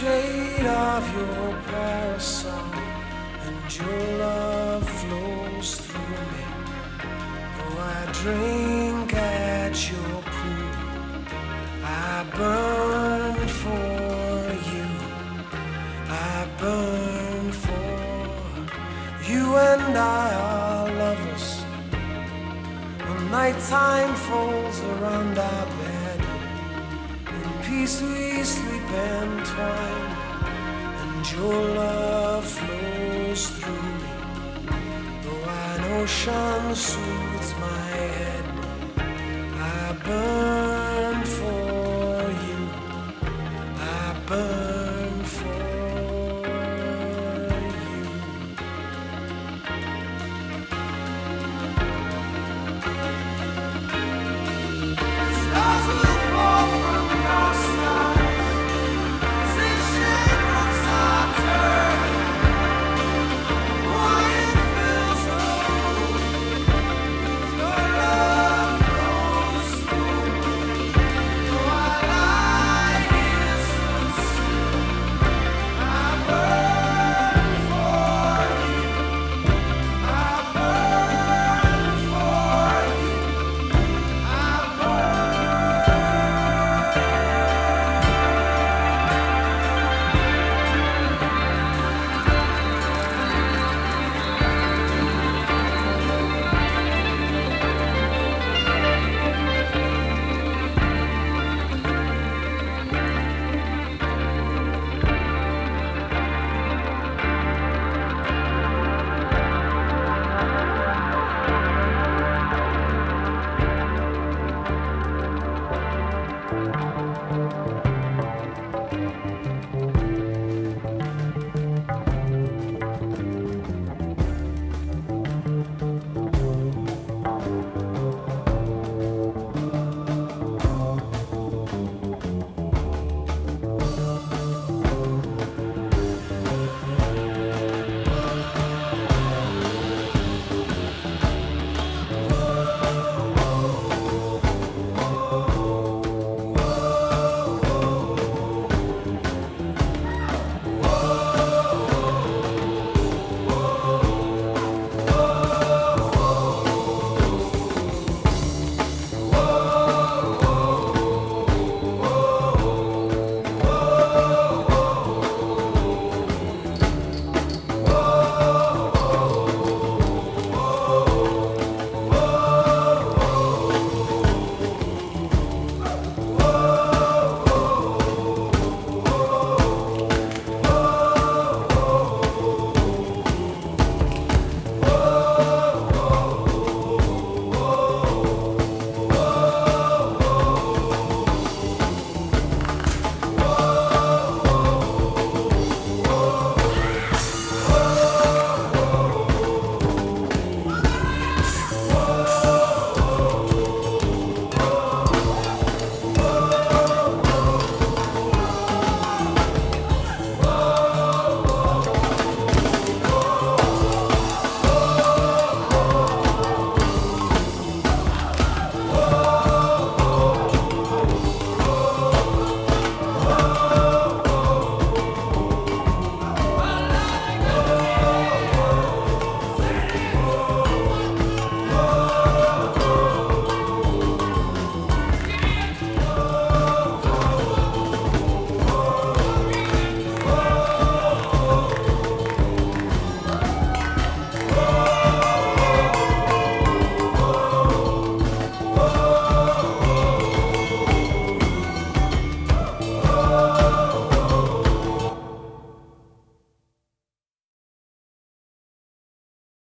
shade of your parasol, and your love flows through me. Though I drink at your pool, I burn for you. I burn for you, and I are lovers. When nighttime falls around our bed, in peace we sleep entwined, and your love flows through me. Though an ocean soothes my head, I burn for you. I burn.